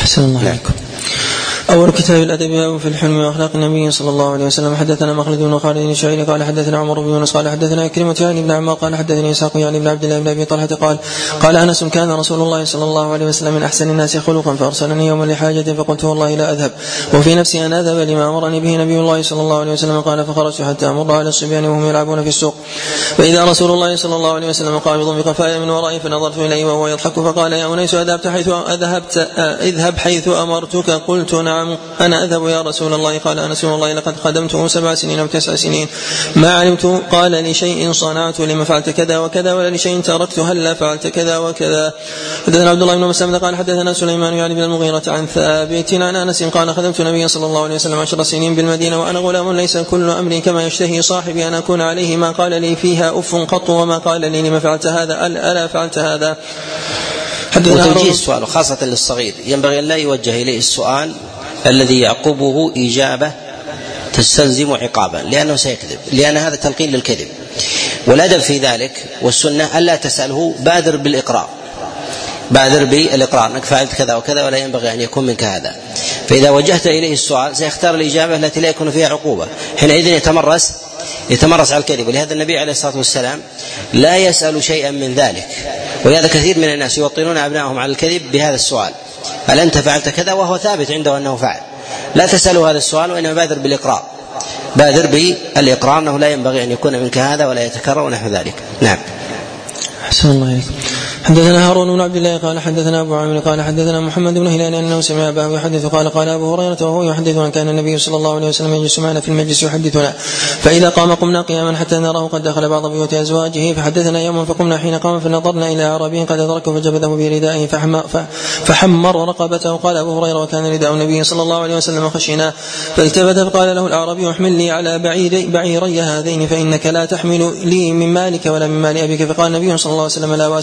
أحسن الله عليكم. أول كتاب الأدب في الحلم وأخلاق النبي صلى الله عليه وسلم. حدثنا مخلد بن خالد الشعيري قال حدثنا عمر بن يونس قال حدثنا كلمة يعني بن عمار قال حدثني إسحاق يعني بن عبد الله بن أبي طلحة قال أنس كان رسول الله صلى الله عليه وسلم من أحسن الناس خلقا فأرسلني يوما لحاجة فقلت والله لا أذهب وفي نفسي أن أذهب لما أمرني به نبي الله صلى الله عليه وسلم قال فخرجت حتى أمر على الصبيان وهم يلعبون في السوق فإذا رسول الله صلى الله عليه وسلم قابض بقفايا من ورائي فنظرت إليه وهو يضحك فقال يا أنيس اذهب حيث أمرتك قلت نعم أنا أذهب يا رسول الله قال أنس والله لقد خدمته 7 سنين أو 9 سنين ما علمت قال لشيء صنعت لما فعلت كذا وكذا ولا لشيء تركت هلا فعلت كذا وكذا. حدثنا عبد الله بن مسلم قال حدثنا سليمان يعني بن المغيرة عن ثابت عن أنس قال خدمت النبي صلى الله عليه وسلم 10 سنين بالمدينة وأنا غلام ليس كل أمري كما يشتهي صاحبي أن أكون عليه ما قال لي فيها أف قط وما قال لي لما فعلت هذا ألا فعلت هذا. وتوجيه السؤال خاصة للصغير ينبغي أن لا يوجه إليه السؤال الذي يعقبه إجابة تستلزم عقابا لأنه سيكذب لأن هذا تلقين للكذب والأدب في ذلك والسنة ألا تسأله بادر بالإقرار أنك فعلت كذا وكذا ولا ينبغي أن يكون منك هذا. فإذا وجهت إليه السؤال سيختار الإجابة التي لا يكون فيها عقوبة حينئذ يتمرس على الكذب. ولهذا النبي عليه الصلاة والسلام لا يسأل شيئا من ذلك ولهذا كثير من الناس يوطنون أبنائهم على الكذب بهذا السؤال هل أنت فعلت كذا وهو ثابت عنده أنه فعل. لا تسأله هذا السؤال وإنما بادر بالإقرار أنه لا ينبغي أن يكون منك هذا ولا يتكرر ونحو ذلك. نعم. أحسن الله عليكم. حدثنا هارون بن عبد الله قال حدثنا أبو عامر قال حدثنا محمد بن هلال أنه سمع أباه يحدث قال أبو هريرة وهو يحدث أن كان النبي صلى الله عليه وسلم يجلس معنا في المجلس يحدثنا فإذا قام قمنا قياما حتى نراه قد دخل بعض بيوت أزواجه فحدثنا يوما فقمنا حين قام فنظرنا إلى أعرابي قد أدركه فجبذه بردائه فحمر رقبته. قال أبو هريرة وكان رداء النبي صلى الله عليه وسلم خشنا فالتفت فقال له الأعرابي احمل لي على بعيري هذين فإنك لا تحمل لي من مالك ولا من مال أبيك. فقال النبي صلى الله عليه وسلم لا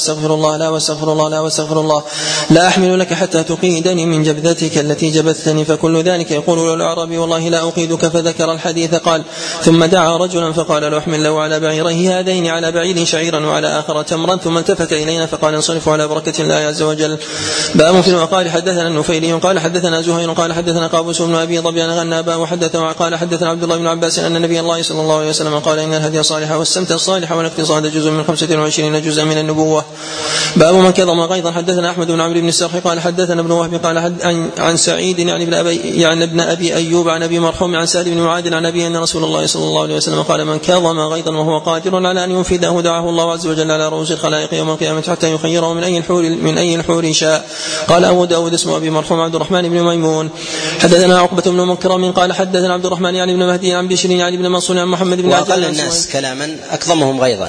واستغفر الله لا أحمل لك حتى تقيدني من جبذتك التي جبثتني. فكل ذلك يقول له الأعرابي والله لا أقيدك. فذكر الحديث قال ثم دعا رجلا فقال له احمل له على بعيره هذين على بعير شعيرا وعلى آخر تمرا ثم التفت إلينا فقال انصرفوا على بركة الله عز وجل. باب في وقال حدثنا النفيلي قال حدثنا زهير قال حدثنا قابوس بن أبي ظبيان غنابا وحدثنا قال حدثنا عبد الله بن عباس أن النبي الله صلى الله عليه وسلم قال إن الهدي صالحة والسمت الصالح والاقتصاد جزء من 25 جزء من النبوة. باب من كظم غيظا. حدثنا أحمد بن عمرو بن السرح قال حدثنا ابن وهب قال عن سعيد يعني ابن أبي أيوب عن أبي مرحوم عن سعد بن معاذ عن أبي أن رسول الله صلى الله عليه وسلم قال من كظم غيظا وهو قادر على أن ينفذه دعاه الله عز وجل على رؤوس الخلائق يوم القيامة حتى يخيره من أي الحور شاء. قال أبو داود اسمه أبي مرحوم عبد الرحمن بن ميمون. حدثنا عقبة بن مكرم قال حدثنا عبد الرحمن يعني بن مهدي عن بشر يعني بن منصور عن محمد بن عبد الله. وأقل الناس كلاما أكظمهم غيظا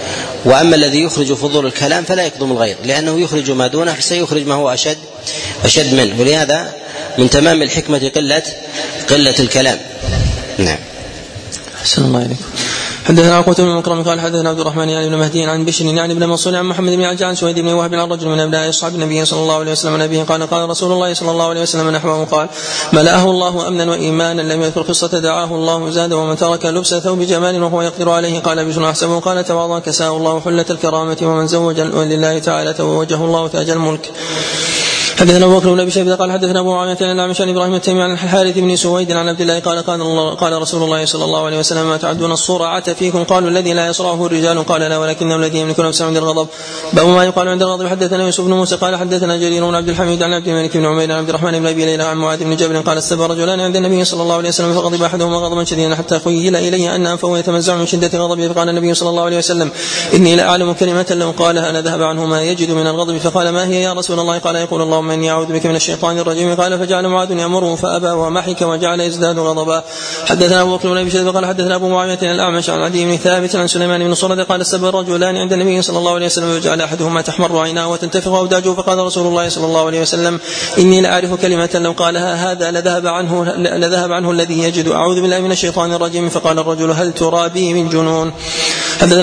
وأما الذي يخرج فضول الكلام فلا يكظم الغيظ لأنه يخرج ما دونه فسيخرج ما هو أشد منه ولهذا من تمام الحكمة قلة الكلام. نعم. أحسن الله عليكم. حدثنا عقبة بن مكرم قال حدثنا عبد الرحمن يعني بن مهدي عن بشر يعني بن منصور عن محمد بن عجان عن سويد بن وهب عن رجل من أبناء أصحاب النبي صلى الله عليه وسلم نبيه قال رسول الله صلى الله عليه وسلم نحوه قال ملأه الله أمنا وإيمانا لم يذكر قصة دعاه الله زاد ومن ترك لبس ثوب جمال وهو يقدر عليه قال بشر أحسبه قال تواضع كساه الله حلة الكرامة ومن زوج لله تعالى توجه الله تاج الملك. حدثنا أبو بكر بن أبي شيبة قال حدثنا أبو معاوية عن الأعمش عن إبراهيم التيمي عن الحارث بن سويد عن عبد الله قال رسول الله صلى الله عليه وسلم ما تعدون الصرعة فيكم قالوا الذي لا يصرعه الرجال قال لا ولكنه الذي يملك نفسه عند الغضب. باب ما يقال عند الغضب. حدثنا يوسف بن موسى قال حدثنا جرير بن عبد الحميد عن عبد الملك بن عمير عن عبد الرحمن بن أبي ليلى عن معاذ بن جبل قال استبى رجلان عند النبي صلى الله عليه وسلم فغضب أحدهما غضبا شديدا حتى خيل إلي أن أنفه يتمزع من شدة غضبه فقال النبي صلى الله عليه وسلم إني لا أعلم كلمة لو قالها أنا ذهب عنه ما يجد من الغضب. فقال ما هي يا رسول الله؟ قال يقول اللهم إني أعوذ بك من الشيطان الرجيم. قال فجعل معاذ يأمره فأبى ومحك وجعل يزداد غضبا. حدثنا أبو بكر بن أبي شيبة قال حدثنا أبو معاوية الأعمش عن عدي بن ثابت عن سليمان بن صرد قال استبى الرجلان عند النبي صلى الله عليه وسلم وجعل أحدهما تحمر عيناه وتنتفخ أوداجه فقال رسول الله صلى الله عليه وسلم إني لأعرف كلمة لو قالها هذا لذهب عنه الذي يجد أعوذ بالله من الشيطان الرجيم. فقال الرجل هل ترى بي من جنون؟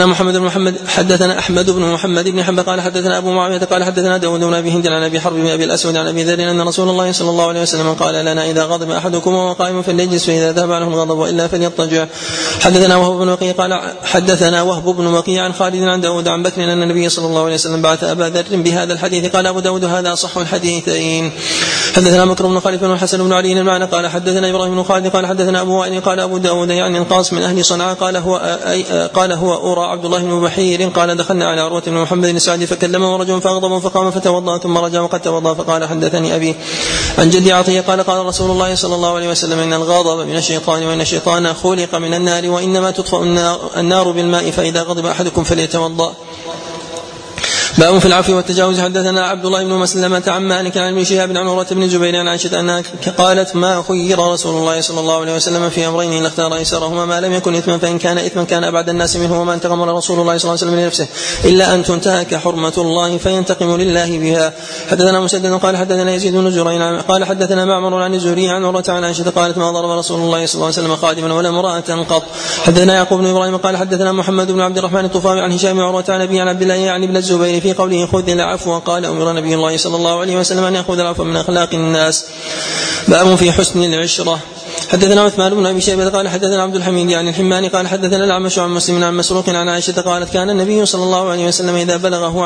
حدثنا أحمد بن محمد بن حنبل قال حدثنا أبو معاوية قال حدثنا داود بن أبي هند عن أبي حرب بن أبي الأسود عن أبي ذر أن رسول الله صلى الله عليه وسلم قال لنا إذا غضب أحدكم وهو قائم فليجلس فإذا ذهب عنه الغضب وإلا فليضطجع. حدثنا وهب بن وقيع عن خالد عن داود عن بكر أن النبي صلى الله عليه وسلم بعث أبا ذر بهذا الحديث. قال أبو داود هذا أصح الحديثين. حدثنا بكر بن خليفة والحسن بن علي المعنى قال حدثنا إبراهيم بن خالد قال حدثنا أبو وائل قال أبو داود يعني القاص من أهل صنعاء قال هو أورى عبد الله بن بحير قال دخلنا على عروة بن محمد بن سعد فكلمه رجل فأغضب فقام فتوضأ ثم رجع وقد توضأ فقال حدثني أبي عن جدي عطية قال قال رسول الله صلى الله عليه وسلم إن الغضب من الشيطان وإن الشيطان خلق من النار وإنما تطفأ النار بالماء فإذا غضب أحدكم فليتوضأ. باب في العفو والتجاوز. حدثنا عبد الله بن مسلمة عن مالك عن ابن شهاب عن عروة بن الزبير عن عائشة أنها قالت ما خير رسول الله صلى الله عليه وسلم في أمرين إلا اختار أيسرهما ما لم يكن إثما فإن كان إثما كان أبعد الناس منه وما انتقم رسول الله صلى الله عليه وسلم لنفسه إلا أن تنتهك حرمة الله فينتقم لله بها. حدثنا مسدد قال حدثنا يزيد بن زرين قال حدثنا معمر عن الزهري عن عروة عن عائشة قالت ما ضرب رسول الله صلى الله عليه وسلم خادما ولا امرأة قط. حدثنا يعقوب بن إبراهيم قال حدثنا محمد بن عبد الرحمن الطفاوي عن هشام عروة عن أبي عن عبد الله يعني ابن الزبير في قوله خذ العفو قال أمر نبي الله صلى الله عليه وسلم أن يأخذ العفو من أخلاق الناس. باب في حسن العشرة. حدثنا عثمان بن أبي شيبة قال حدثنا عبد الحميد يعني الحماني قال حدثنا الأعمش عن مسلم عن مسروق عن عائشة قالت كان النبي صلى الله عليه وسلم إذا بلغه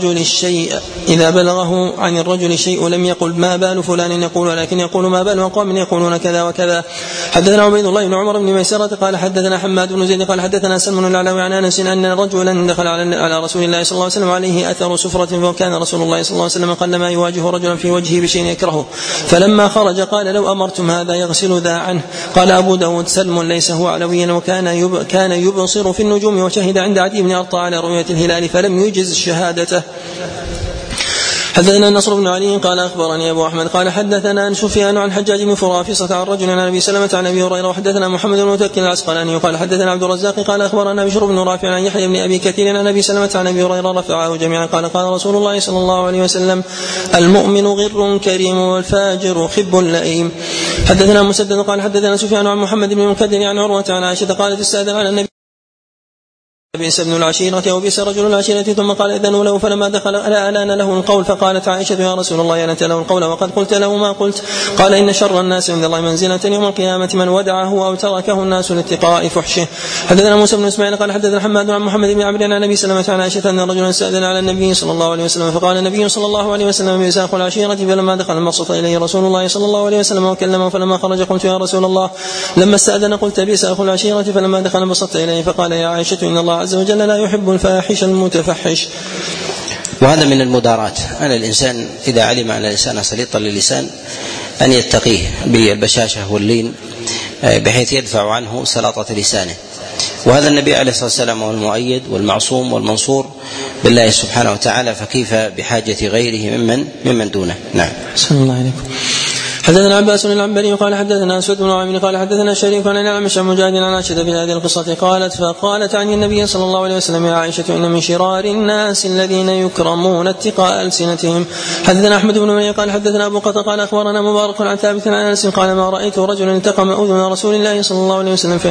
عن الرجل شيء لم يقل ما بال فلان يقول ولكن يقول ما بال أقوام يقولون كذا وكذا. حدثنا عبيد الله بن عمر بن ميسرة قال حدثنا حماد بن زيد قال حدثنا سلم العلوي عن أنس أن رجلا دخل على رسول الله صلى الله عليه وسلم عليه أثر سفرة وكان رسول الله صلى الله عليه وسلم قل ما يواجه رجلا في وجهه بشيء يكرهه فلما خرج قال لو أمرتم هذا يغسل ذا عنه. قال أبو داود سلم ليس هو علويا وكان يبصر في النجوم وشهد عند عدي بن أرطى على رؤية الهلال فلم يجز شهادته. حدثنا النصر بن علي قال أخبرني أبو أحمد قال حدثنا سفيان عن حجاج بن فرافصة عن رجل عن أبي سلمة عن أبي هريرة وحدثنا محمد بن متوكل العسقلاني قال حدثنا عبد الرزاق قال أخبرنا بشر بن رافع عن يحيى بن أبي كثير عن أبي سلمة عن أبي هريرة رفعه جميعا قال قال رسول الله صلى الله عليه وسلم المؤمن غر كريم والفاجر خب لئيم. حدثنا مسدد قال حدثنا سفيان عن محمد بن المنكدر عن عروة عن عائشة قالت استأذن على النبي بئس ابن العشيرة وبئس رجل العشيرة ثم قال إذن له فلما دخل ألان له القول فقالت عائشة يا رسول الله أنت له القول وقد قلت له ما قلت. قال إن شر الناس عند الله منزلة يوم القيامة من ودعه أو تركه الناس لاتقاء فحشه. حدثنا موسى بن إسماعيل قال حدثنا حماد عن محمد بن عمرو عن أبي سلمة عن عائشة أن رجلا استأذن على النبي صلى الله عليه وسلم فقال النبي صلى الله عليه وسلم بئس أخو العشيرة فلما دخل انبسط إليه رسول الله صلى الله عليه وسلم وكلمه فلما خرج قلت يا رسول الله لما استأذن قلت بئس أخو العشيرة فلما دخل انبسطت إليه فقال يا عائشة إن الله عز وجل لا يحب الفاحش المتفحش. وهذا من المدارات أن الإنسان إذا علم أن الإنسان سليط للسان أن يتقيه بالبشاشة واللين بحيث يدفع عنه سلاطة لسانه. وهذا النبي عليه الصلاة والسلام هو المؤيد والمعصوم والمنصور بالله سبحانه وتعالى فكيف بحاجة غيره ممن دونه. نعم. صلى الله عليكم. حدثنا عباس العنبري قال حدثنا أسود بن عامر قال حدثنا شريك عن الأعمش عن مجاهد عن عائشة في هذه القصة فقالت عن النبي صلى الله عليه وسلم يا عائشة إن من شرار الناس الذين يكرمون اتقاء ألسنتهم. حدثنا أحمد بن مني قال حدثنا أبو قتادة قال أخبرنا مبارك عن ثابت عن أنس قال ما رأيت رجلا التقم أذن رسول الله صلى الله عليه وسلم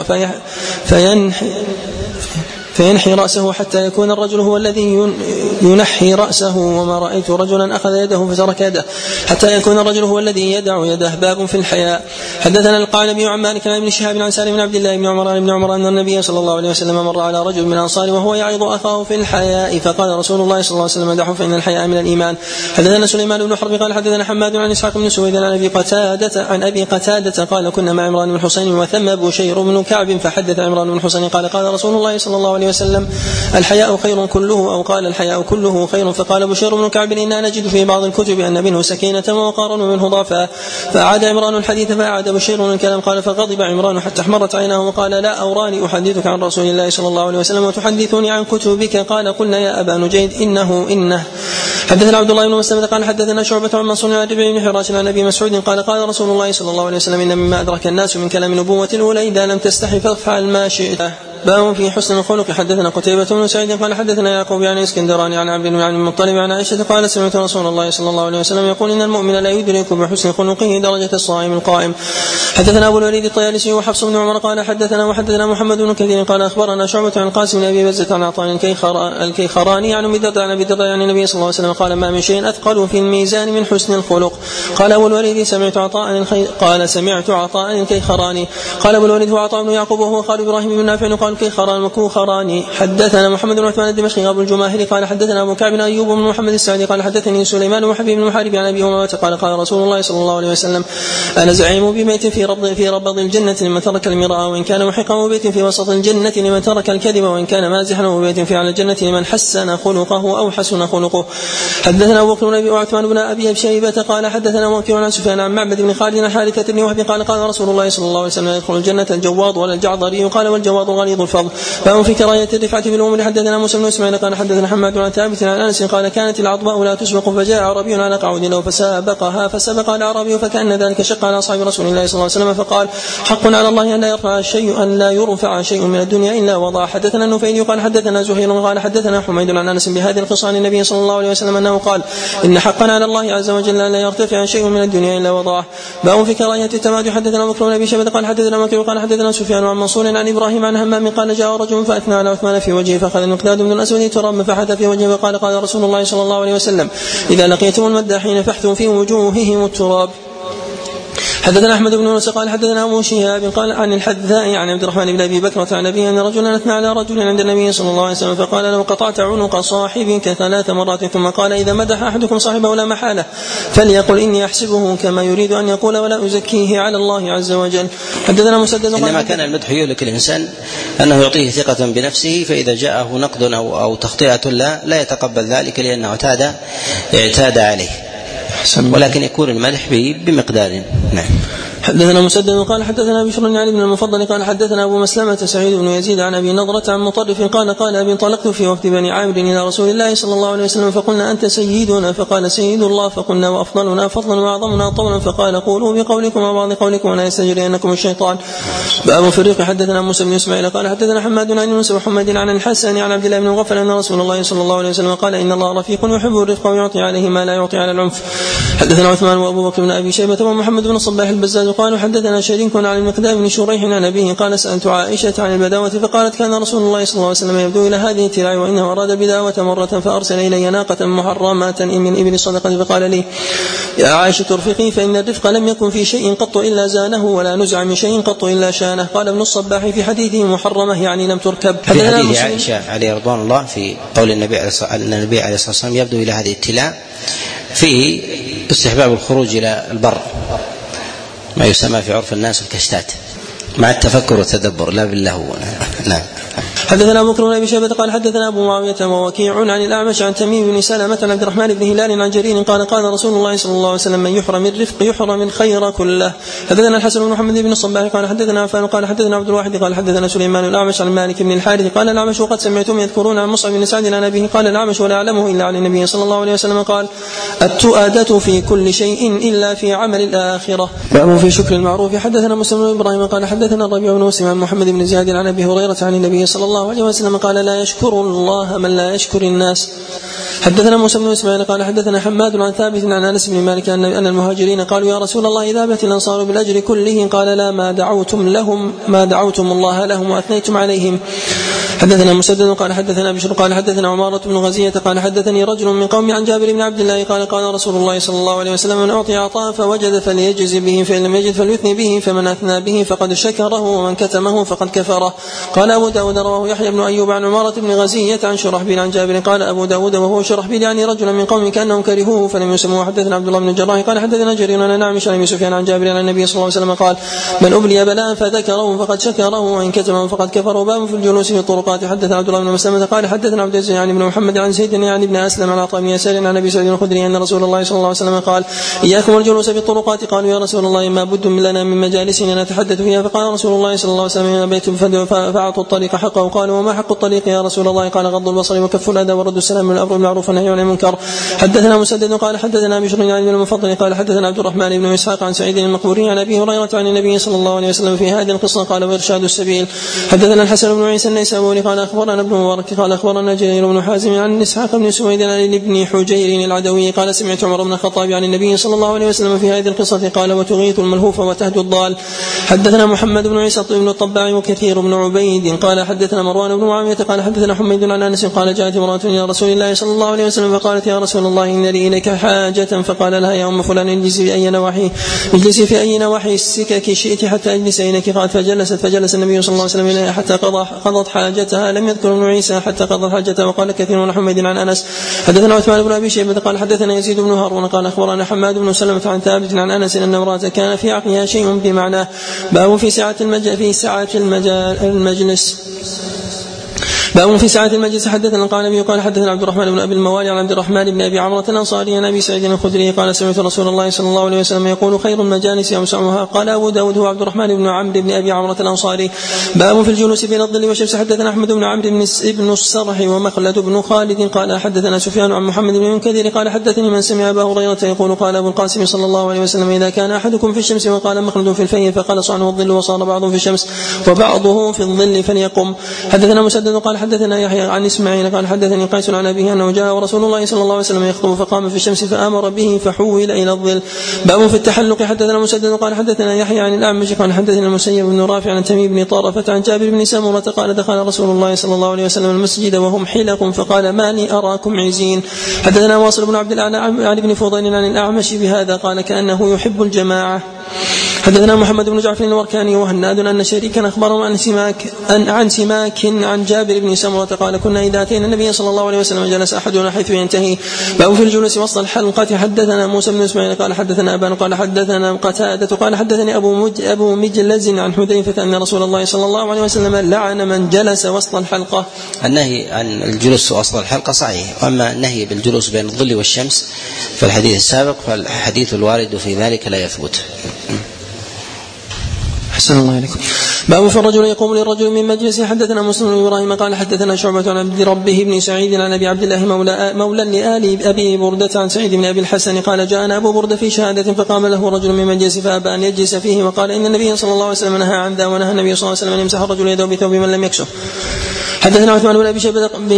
فينحي رأسه حتى يكون الرجل هو الذي ينحي رأسه وما رأيت رجلا أخذ يده فترك يده حتى يكون الرجل هو الذي يدع يده. باب في الحياء. حدثنا القعنبي عن مالك عن ابن شهاب عن سالم بن عبد الله بن عمر أن النبي صلى الله عليه وسلم مر على رجل من الأنصار وهو يعظ أخاه في الحياء فقال رسول الله صلى الله عليه وسلم دعه فإن الحياء من الإيمان. حدثنا سليمان بن حرب قال حدثنا حماد عن إسحاق بن سويد عن أبي قتادة قال كنا مع عمران بن حسين وثم بشير بن كعب فحدث عمران بن حسين قال رسول الله صلى الله عليه وسلم الحياء خير كله أو قال الحياء كله خير. فقال بشير بن كعب إنا نجد في بعض الكتب أن منه سكينة ووقارا ومنه ضعفا. فأعاد عمران الحديث فأعاد بشير الكلام قال فغضب عمران حتى احمرت عيناه وقال لا أوراني أحدثك عن رسول الله صلى الله عليه وسلم وتحدثني عن كتبك. قال قلنا يا أبا نجيد إنه. حدثنا عبد الله بن مسلم قال حدثنا شعبة عن منصور عن ربيع بن حراش عن أبي مسعود قال رسول الله صلى الله عليه وسلم إن مما أدرك الناس من كلام النبوة الأولى إذا لم تستحي فافعل ما شئت. باب في حسن الخلق. حدثنا قتيبة بن سعيد قال حدثنا يعقوب يعني اسكندراني عن عبد بن المطلب عن عائشة قال سمعت رسول الله صلى الله عليه وسلم يقول إن المؤمن لا يدرك بحسن خلقه درجة الصائم القائم. حدثنا أبو الوليد الطيالسي وحفص بن عمر قال حدثنا محمد بن كثير قال أخبرنا شعبة عن القاسم بن أبي بزة عن عطاء الكيخراني عن أبي الدرداء عن النبي صلى الله عليه وسلم قال ما من شيء أثقل في الميزان من حسن الخلق. قال أبو الوليد سمعت عطاء الكيخراني قال أبو الوليد هو عطاء بن يعقوب وهو قال إبراهيم بن نافع قال الكيخران وكوخراني. حدثنا محمد بن عثمان الدمشقي أبو الجماهري قال حدثنا أبو كعب بن أيوب بن محمد السعدي قال حدثني سليمان وحبيب بن محارب عن أبي أمامة قال رسول الله صلى الله عليه وسلم أنا زعيم ببيت في ربض الجنة لمن ترك المراء وإن كان محقا وبيت في وسط الجنة لمن ترك الكذب وإن كان مازحا وبيت في على الجنة لمن حسن خلقه أو حسن خلقه. حدثنا أبو بكر بن عثمان بن أبي شيبة قال حدثنا وكيع عن سفيان عن معبد بن خالد عن حارثة بن وهب قال رسول الله صلى الله عليه وسلم يدخل الجنة الجواد ولا الجعضري قال والجواد غليظ الفضل. باب في كراهية الرفعة بالأمور. حدثنا موسى بن اسماعيل قال حدثنا حماد عن ثابت عن أنس قال كانت العضباء لا تسبق فجاء عربي على قعود له فسبق العربي فكأن ذلك شق على أصحاب رسول الله صلى الله عليه وسلم فقال حق على الله أن لا يرفع شيء من الدنيا إلا وضع. حدثنا النفيلي قال حدثنا زهير قال حدثنا حميد عن أنس بهذه القصة النبي صلى الله عليه وسلم أنه قال إن حقا على الله عز وجل أن لا يرتفع شيء من الدنيا إلا وضعه. باب في كراهية التمادح. حدثنا بكر بن أبي شيبة قال حدثنا وكيع قال حدثنا سفيان عن منصور عن إبراهيم عن همام قال جاء رجل فأثنى على عثمان في وجهه فأخذ المقداد بن الأسود تراب فحث في وجهه وقال رسول الله صلى الله عليه وسلم إذا لقيتم المداحين فاحثوا في وجوههم التراب. حدثنا أحمد بن موسى قال حدثنا أبو شهاب قال عن الحذاء عن عبد الرحمن بن أبي بكر عن أبيه أن رجلا أثنى على رجل عند النبي صلى الله عليه وسلم فقال لو قطعت عنق صاحبك 3 مرات ثم قال إذا مدح أحدكم صاحبه لا محالة فليقل إني أحسبه كما يريد أن يقول ولا أزكيه على الله عز وجل. حدثنا مسدد إنما كان المدح يهلك الإنسان أنه يعطيه ثقة بنفسه فإذا جاءه نقد أو تخطئة لا يتقبل ذلك لأنه اعتاد عليه ولكن يكون المدح بمقدار. نعم. حدثنا مسدد قال حدثنا بشر بن علي بن المفضل قال حدثنا أبو مسلمة سعيد بن يزيد عن أبي نضرة عن مطرف قال أبي انطلقت في وفد بني عامر إلى رسول الله صلى الله عليه وسلم فقلنا أنت سيدنا فقال سيد الله فقلنا وأفضلنا فضلا وأعظمنا طولا فقال قولوا بقولكم وبعض قولكم ولا يستجرينكم الشيطان. باب في الرق. حدثنا موسى بن إسماعيل قال حدثنا حماد عن يونس وحمد عن الحسن عن عبد الله بن مغفل أن رسول الله صلى الله عليه وسلم قال إن الله رفيق يحب الرفق ويعطي عليه ما لا يعطي على العنف. حدثنا عثمان وأبو بكر بن أبي شيبة ومحمد بن الصباح البزاز قالوا حدثنا شريك عن المقدام بن شريح عن أبيه قال سألت عائشة عن البداوة فقالت كان رسول الله صلى الله عليه وسلم يبدو إلى هذه التلاع وإنه أراد بداوة مرة فأرسل إلي ناقة محرمة من إبل صدقة فقال لي يا عائشة ارفقي فإن الرفق لم يكن في شيء قط إلا زانه ولا نزع من شيء قط إلا شانه. قال ابن الصباح في حديثه محرمة يعني لم تركب. في حديث عائشة عليه رضوان الله في قول النبي عليه الصلاة والسلام يبدو إلى هذه التلاع فيه استحباب الخروج إلى البر ما يسمى في عرف الناس الكشتات مع التفكر والتدبر لا باللهو. نعم. حدثنا أبو بكر بن أبي شيبة قال حدثنا أبو معاوية ووكيع عن الأعمش عن تميم بن سلمة عن عبد الرحمن بن هلال عن جرير قال رسول الله صلى الله عليه وسلم من يحرم الرفق يحرم الخير كله. حدثنا الحسن بن محمد بن الصباح قال حدثنا عفان قال حدثنا عبد الواحد قال حدثنا سليمان الأعمش عن مالك بن الحارث قال الأعمش وقد سمعتم يذكرون عن مصعب بن سعد عن أبيه قال الأعمش ولا أعلمه إلا عن النبي صلى الله عليه وسلم قال التؤادة في كل شيء إلا في عمل الآخرة. باب في شكر المعروف. حدثنا مسلم بن إبراهيم قال حدثنا الربيع بن مسلم عن محمد بن زياد عن أبي هريرة عن النبي صلى الله عليه وسلم قال لا يشكر الله من لا يشكر الناس. حدثنا موسى بن اسماعيل قال حدثنا حماد عن ثابت عن انس بن مالك ان المهاجرين قالوا يا رسول الله اذا بت الانصار بالاجر كله قال لا ما دعوتم الله لهم واثنيتم عليهم. حدثنا مسدد قال حدثنا بشر قال حدثنا عمارة بن غزية قال حدثني رجل من قوم عن جابر بن عبد الله قال رسول الله صلى الله عليه وسلم من أعطي عطاء فوجد فليجز به فإن لم يجد فليثني به فمن أثنى به فقد شكره ومن كتمه فقد كفره. قال أبو داود رواه يحيى بن أيوب عن عمارة بن غزية عن شرحبيل عن جابر قال أبو داود وهو شرحبيل يعني رجلا من قوم كأنهم كرهوه فلم يسموه. حدثنا عبد الله بن الجراح قال حدثنا جرير عن نعمش عن سفيان عن جابر عن النبي صلى الله عليه وسلم قال من أبلي بلاء فذكره فقد شكره وإن كتمه فقد كفر. باب في الجلوس في الطرقات. الطرقات. حدثنا عبد الله بن مسلمة قال حدثنا عبد العزيز يعني بن محمد عن زيد يعني بن أسلم عن عطاء بن يسار عن أبي سعيد الخدري أن رسول الله صلى الله عليه وسلم قال إياكم الجلوس بالطرقات. قالوا يا رسول الله ما بد لنا من مجالسنا نتحدث فيها. فقال رسول الله صلى الله عليه وسلم إن بيت فأعطوا الطريق حقه. قالوا وما حق الطريق يا رسول الله؟ قال غض البصر وكف الأذى ورد السلام والأمر بالمعروف والنهي عن المنكر. حدثنا مسدد قال حدثنا بشر عن ابن المفضل قال حدثنا عبد الرحمن بن إسحاق عن سعيد المقبوري عن أبي هريرة عن النبي صلى الله عليه وسلم في هذه القصة قال وإرشاد السبيل. حدثنا الحسن بن عيسى النيسابوري قال أخبرنا ابن مبارك قال أخبرنا جرير بن حازم عن إسحاق بن سويد عن ابن حجير العدوي قال سمعت عمر بن الخطاب عن النبي صلى الله عليه وسلم في هذه القصة قال وتغيث الملهوف وتهدو الضال. حدثنا محمد بن عيسى بن الطباع وكثير بن عبيد قال حدثنا مروان بن معاوية قال حدثنا حميد عن أنس قال جاءت امرأة إلى رسول الله صلى الله عليه وسلم فقالت يا رسول الله إن لي إليك حاجة. فقال لها يا أم فلان اجلسي في أي نواحي السكك شئت حتى أجلس إليك. قالت فجلس النبي صلى الله عليه وسلم إليها حتى قضت حاجتها. لم يذكر ابن عيسى حتى قضت حاجتها. وقال كثير من حميد عن أنس حدثنا عثمان بن أبي شيبة قال حدثنا يزيد بن هارون قال أخبرنا حماد بن سلمة عن ثابت عن أنس أن امرأة كان في عقلها شيء بمعناه باب في سعة المجلس. باب في ساعة المجلس. حدثنا قال النبي قال حدثنا عبد الرحمن بن أبي الموالي عن عبد الرحمن بن أبي عمرة الأنصاري عن أبي سعيد الخدري قال سمعت رسول الله صلى الله عليه وسلم يقول خير المجالس أوسعها. قال أبو داود هو عبد الرحمن بن عمرو بن أبي عمرة الأنصاري. باب في الجلوس بين الظل والشمس. حدثنا أحمد بن عمرو بن السرح ومخلد بن خالد قال حدثنا سفيان عن محمد بن منكدر قال حدثني من سمع أبا هريرة يقول قال أبو القاسم صلى الله عليه وسلم إذا كان أحدكم في الشمس وقال مخلد في الفي فقال عنه الظل وصار بعضه في الشمس وبعضه في الظل فليقم. حدثنا مسدد قال حدثنا يحيى عن إسماعيل قال حدثني قيس عن أبيه أنه جاء ورسول الله صلى الله عليه وسلم يخطب فقام في الشمس فأمر به فحول إلى الظل. باب في التحلق. حدثنا مسدد قال حدثنا يحيى عن الأعمش قال حدثنا المسيب بن رافع عن تميم بن طرفة عن جابر بن سمرة قال دخل رسول الله صلى الله عليه وسلم المسجد وهم حلق فقال ما لي أراكم عزين. حدثنا واصل بن عبد الأعلى عن ابن فضيل عن الأعمش بهذا قال كأنه يحب الجماعة. حدثنا محمد بن جعفر الوركاني وهناد أن شريكا أخبرهم عن سماك عن جابر بن سمرة قال كنا إذا أتينا النبي صلى الله عليه وسلم جلس أحدنا حيث ينتهي. باب في الجلوس وسط الحلقة. حدثنا موسى بن إسماعيل قال حدثنا أبان قال حدثنا قتادة قال حدثني أبو مجلز عن حذيفة أن رسول الله صلى الله عليه وسلم لعن من جلس وسط الحلقة. النهي عن الجلوس وسط الحلقة صحيح، وأما النهي بالجلوس بين الظل والشمس فالحديث السابق فالحديث الوارد في ذلك لا يثبت. أحسن الله عليكم. باب في الرجل يقوم للرجل من مجلسه. حدثنا مسلم بن إبراهيم قال حدثنا شعبة عن عبد ربه بن سعيد عن أبي عبد الله مولى لآل أبي بردة عن سعيد بن أبي الحسن قال جاءنا أبو بردة في شهادة فقام له رجل من مجلسه فأبى أن يجلس فيه وقال إن النبي صلى الله عليه وسلم نهى عن ذا ونهى النبي صلى الله عليه وسلم أن يمسح الرجل يده بثوب من لم يكشف. حدثنا عثمان بن أبي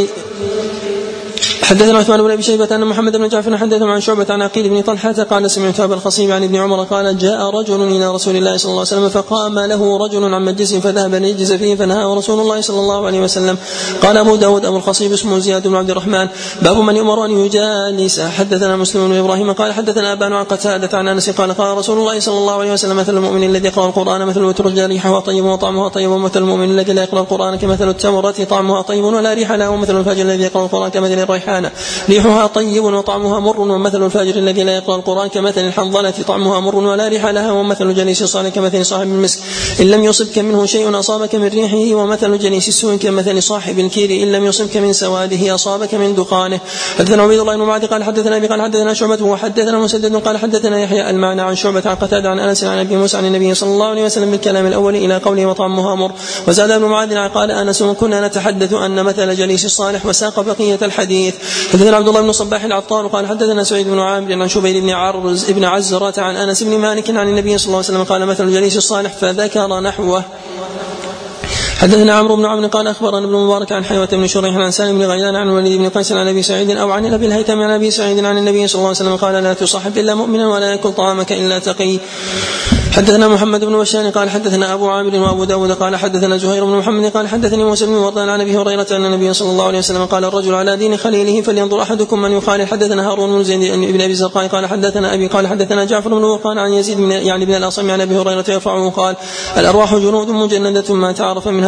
شيبة أن محمد بن جعفر حدثهم عن شعبة عن عقيل بن طلحة قال سمعت أبا الخصيب عن ابن عمر قال جاء رجل إلى رسول الله صلى الله عليه وسلم فقام له رجل عن مجلس فذهب ليجلس فيه فنهاه رسول الله صلى الله عليه وسلم. قال أبو داود أبو الخصيب اسمه زياد بن عبد الرحمن. باب من يؤمر أن يجالس. حدثنا مسلم بن إبراهيم قال حدثنا أبان عن قتادة عن أنس قال قال رسول الله صلى الله عليه وسلم مثل المؤمن الذي يقرأ القرآن مثل الوتر ريحها طيب وطعمها طيب ومثل المؤمن الذي لا يقرأ القرآن كمثل التمرة طعمها طيب ولا ريح له ومثل الفاجر الذي يقرأ القرآن كمثل الريحانة ريحها طيب وطعمها مر ومثل الفاجر الذي لا يقرأ القرآن كمثل الحنظلة طعمها مر ولا ريح لها ومثل جليس الصالح كمثل صاحب المسك إن لم يصبك منه شيء أصابك من ريحه ومثل جليس السوء كمثل صاحب الكير إن لم يصبك من سواده أصابك من دخانه. حدثنا عبيد الله بن معاذ قال حدثنا أبي قال حدثنا شعبة وحدثنا مسدد قال حدثنا يحيى المعنى عن شعبة عن قتادة عن أنس عن أبي موسى عن النبي صلى الله عليه وسلم بالكلام الأول إلى قوله وطعمها مر. وزاد ابن معاذ قال أنس كنا نتحدث أن مثل جليس الصالح وساق بقية الحديث. حدثنا عبد الله بن صباح العطار قال حدثنا سعيد بن عامر عن شبيل بن عزرة عن أنس بن مالك عن النبي صلى الله عليه وسلم قال مثل الجليس الصالح فذكر نحوه. حدثنا عمرو بن عون قال أخبرنا ابن مبارك عن حيوة بن شريح عن سالم بن غيلان عن الوليد بن قيس عن أبي سعيد أو عن أبي الهيثم عن أبي سعيد عن النبي صلى الله عليه وسلم قال لا تصاحب إلا مؤمنا ولا يأكل طعامك إلا تقي. حدثنا محمد بن بشار قال حدثنا أبو عامر وأبو داود قال حدثنا زهير بن محمد قال حدثني موسى بن وردان عن أبي هريرة أن النبي صلى الله عليه وسلم قال الرجل على دين خليله فلينظر أحدكم من يخالل. حدثنا هارون بن زيد بن أبي زرقاء قال حدثنا أبي قال حدثنا جعفر بن وقال عن يزيد بن الأصم عن أبي هريرة يرفعه قال الأرواح جنود مجندة ما تعرف منها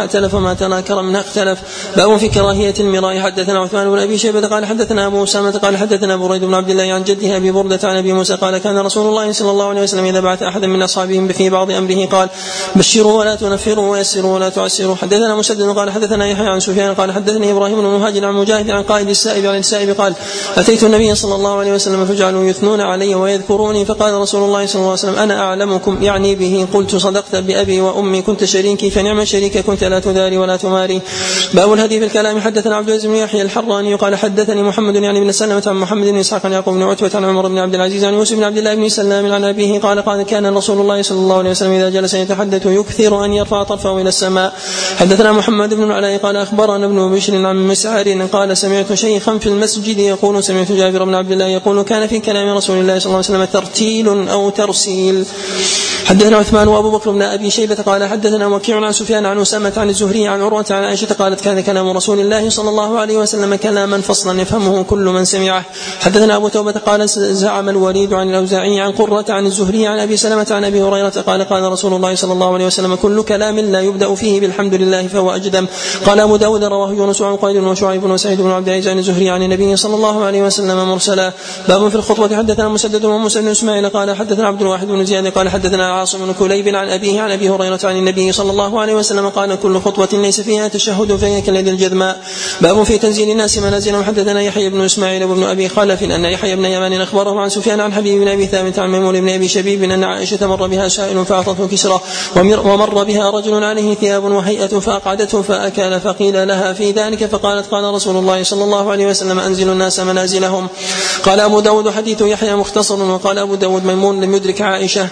ائتلف وما تناكر منها اختلف. باب في كراهية المراء. حدثنا عثمان بن أبي شيبة قال حدثنا أبو أسامة قال حدثنا بريد بن عبد الله عن جده أبي بردة عن أبي موسى قال كان رسول الله صلى الله عليه وسلم إذا بعث أحدا من أصحابهم في بعض أمره قال بشروا ولا تنفروا ويسروا ولا تعسروا. حدثنا مسدد قال حدثنا يحيى عن سفيان قال حدثني إبراهيم بن مهاجر عن مجاهد عن قائد السائب عن السائب قال أتيت النبي صلى الله عليه وسلم فجعلوا يثنون علي ويذكروني فقال رسول الله صلى الله عليه وسلم أنا أعلمكم يعني به. قلت صدقت بأبي وأمي كنت شريكي فنعم الشريك كنت لا تداري ولا تماري. باب الهدي في الكلام. حدثنا عبد العزيز بن يحيى الحراني قال حدثني محمد يعني بن سلمة عن محمد بن إسحاق عن يعقوب بن عتبة عن عمر بن عبد العزيز عن يوسف بن عبد الله بن سلام عن أبيه قال كان رسول الله صلى الله عليه وسلم إذا جلس يتحدث يكثر أن يرفع طرفه إلى السماء. حدثنا محمد بن العلاء قال أخبرنا ابن بشر عن مسعر قال سمعت شيخا في المسجد يقول سمعت جابر بن عبد الله يقول كان في كلام رسول الله صلى الله عليه وسلم ترتيل أو ترسيل. حدثنا عثمان وأبو بكر بن أبي شيبة قال حدثنا وكيع عن سفيان عن أسامة عن الزهري عن عروة عن عائشة قالت كان كلام رسول الله صلى الله عليه وسلم كلاما فصلا يفهمه كل من سمعه. حدثنا أبو توبة قال زعم الوليد عن الأوزاعي عن قرة عن الزهري عن أبي سلمة عن أبي هريرة قال رسول الله صلى الله عليه وسلم كل كلام لا يبدأ فيه بالحمد لله فهو أجدم. قال أبو داود رواه يونس عن قيد وشعيب وسعيد بن عبد العزيز عن الزهري عن النبي صلى الله عليه وسلم مرسلا. باب في الخطبة. حدثنا مسدد وموسى بن إسماعيل قال حدثنا عبد الواحد بن زياد قال حدثنا عاصم بن كليب عن أبيه عن أبي هريرة عن النبي صلى الله عليه وسلم قال كل خطوة ليس فيها تشهد فهي كاليد الجذماء. باب في تنزيل الناس منازلهم. حدثنا يحيى بن إسماعيل وابن أبي خلف أن يحيى بن يمان أخبره عن سفيان عن حبيب بن أبي ثابت عن ميمون بن أبي شبيب أن عائشة مر بها سائل فأعطته كسرة ومر بها رجل عليه ثياب وهيئة فأقعدته فأكل فقيل لها في ذلك فقالت قال رسول الله صلى الله عليه وسلم أنزل الناس منازلهم. قال أبو داود حديث يحيى مختصر. وقال أبو داود ميمون لم يدرك عائشة.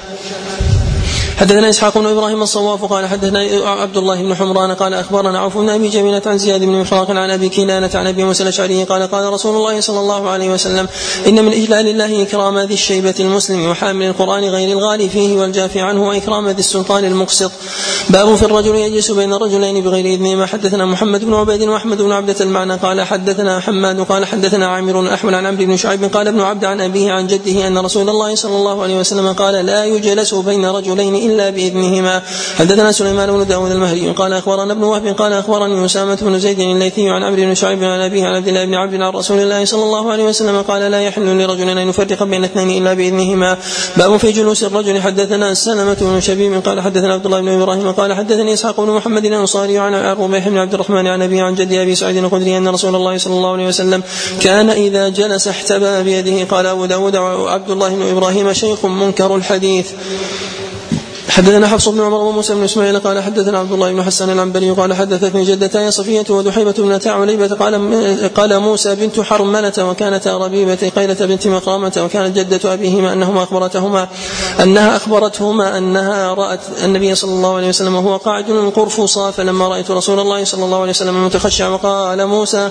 حدثنا إسحاق بن إبراهيم الصواف قال حدثنا عبد الله بن حمران قال أخبرنا عوف بن أبي جميلة عن زياد بن مفراق عن أبي كنانة عن أبي موسى الأشعري قال رسول الله صلى الله عليه وسلم إن من إجلال الله إكرام ذي الشيبة المسلم وحامل القرآن غير الغالي فيه والجافي عنه وإكرام ذي السلطان المقسط. باب في الرجل يجلس بين الرجلين بغير إذنهما. حدثنا محمد بن عبيد وأحمد بن عبدة المعنى قال حدثنا حماد قال حدثنا عامر أحمل عن عمرو بن شعيب قال ابن عبد عن أبيه عن جده أن رسول الله صلى الله عليه وسلم قال لا يجلس بين رجلين إلا بإذنهما. حدثنا سليمان بن داود المهري قال أخبرنا ابن وهب قال أخبرني أسامة بن زيد الليثي عن عمرو بن شعيب عن أبيه عن عبد الله بن عبد عن رسول الله صلى الله عليه وسلم قال لا يحل لرجل أن يفرق بين اثنين إلا بإذنهما. باب في جلوس الرجل. حدثنا سلمة بن شبيب قال حدثنا عبد الله بن إبراهيم قال حدثني إسحاق بن محمد الأنصاري عن ربيح بن عبد الرحمن عن أبي عن جدي أبي سعيد الخدري أن رسول الله صلى الله عليه وسلم كان إذا جلس احتبى بيده. قال أبو داود وعبد الله بن إبراهيم شيخ منكر الحديث. حدثنا حفص بن عمر وموسى بن اسماعيل قال حدثنا عبد الله بن حسن العنبري قال حدثتني جدتاي صفية ودحيبة بنتا عليبة قال موسى بنت حرملة وكانتا ربيبة قيلة بنت مقامة وكانت جدة أبيهما أنها أخبرتهما أنها رأت النبي صلى الله عليه وسلم وهو قاعد القرفصا فلما رأيت رسول الله صلى الله عليه وسلم المتخشع وقال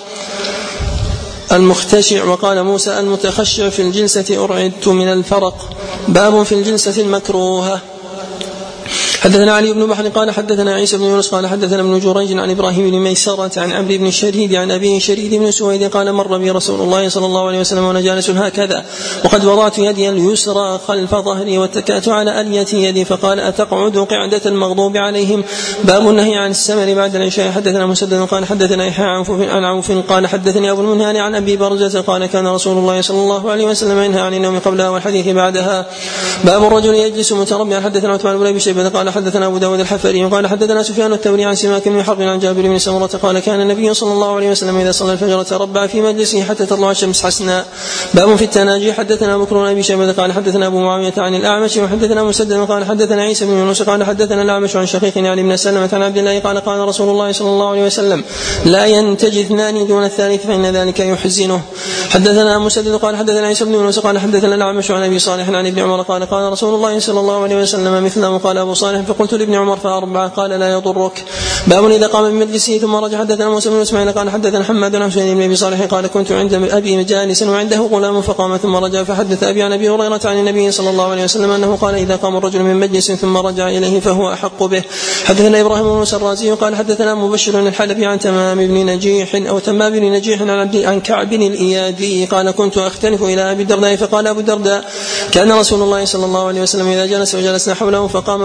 موسى المتخشع في الجلسة أرعدت من الفرق. باب في الجلسة المكروهة. حدثنا علي بن بحر قال حدثنا عيسى بن يونس قال حدثنا ابن جريج عن إبراهيم بن ميسرة عن عمرو بن الشريد عن أبي شريد بن سويد قال مر بي رسول الله صلى الله عليه وسلم وأنا جالس هكذا وقد وضعت يدي اليسرى خلف ظهري واتكأت على ألية يدي فقال أتقعد قعدة المغضوب عليهم. باب النهي عن السمر بعد العشاء. حدثنا مسدد قال حدثنا يحيى عن عوف قال حدثني أبو المنهال عن أبي برزة قال كان رسول الله صلى الله عليه وسلم ينهى عن النوم قبلها والحديث بعدها. باب الرجل يجلس متربعا. حدثنا عثمان بن أبي شيبة قال حدثنا أبو داود الحفري قال حدثنا سفيان الثوري عن سماك بن حرب عن جابر بن سمرة قال كان النبي صلى الله عليه وسلم إذا صلى الفجر تربع في مجلسه حتى تطلع الشمس حسنا. باب في التناجي. حدثنا بكر بن أبي شيبة قال حدثنا أبو معاوية عن الأعمش وحدثنا مسدد قال حدثنا عيسى بن يونس قال حدثنا الأعمش عن شقيق يعني بن سلمة عن عبد الله قال رسول الله صلى الله عليه وسلم لا ينتجي اثنان دون الثالث فإن ذلك يحزنه. حدثنا مسدد قال حدثنا عيسى بن يونس قال حدثنا الأعمش عن أبي صالح عن ابن عمر قال رسول الله صلى الله عليه وسلم مثله. قال أبو صالح فقلت لابن عمر فأربعة قال لا يضرك. باب إذا قام من مجلسه ثم رجع. حدثنا موسى بن اسماعيل قال حدثنا حماد عن حسين بن أبي صالح قال كنت عند أبي جالسا وعنده غلام فقام ثم رجع فحدث أبي عن أبي هريرة عن النبي صلى الله عليه وسلم أنه قال إذا قام الرجل من مجلس ثم رجع إليه فهو أحق به. حدثنا إبراهيم بن موسى الرازي قال حدثنا مبشر الحلبي عن تمام بن نجيح عن كعب الإيادي قال كنت أختلف إلى أبي الدرداء فقال أبو الدرداء كان رسول الله صلى الله عليه وسلم إذا جلس وجلسنا حوله فقام فأراد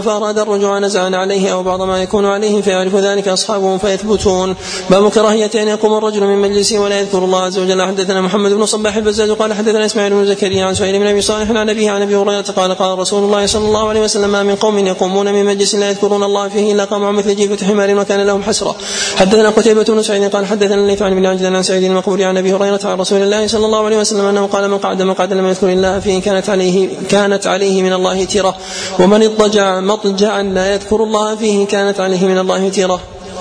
الرجوع نزعا عليه أو بعض ما يكون عليه فيعرف ذلك أصحابه فيثبتون. باب كراهية أن يقوم الرجل من مجلسه ولا يذكر الله عز وجل. حدثنا محمد بن صباح البزاز قال حدثنا إسماعيل بن زكريا عن سهيل بن أبي صالح عن أبيه عن أبي هريرة قال قال رسول الله صلى الله عليه وسلم ما من قوم يقومون من مجلس لا يذكرون الله فيه إلا قاموا مثل جيفة حمار وكان لهم حسرة. حدثنا قتيبة بن سعيد قال حدثنا الليث عن ابن عجلان عن سعيد المقبوري عن أبي هريرة عن رسول الله صلى الله عليه وسلم أنه قال من قعد مقعدا لم يذكر الله فيه كانت عليه من الله تيرة ومن اضطجع مضجعا لا يذكر الله فيه كانت عليه من الله تيرة.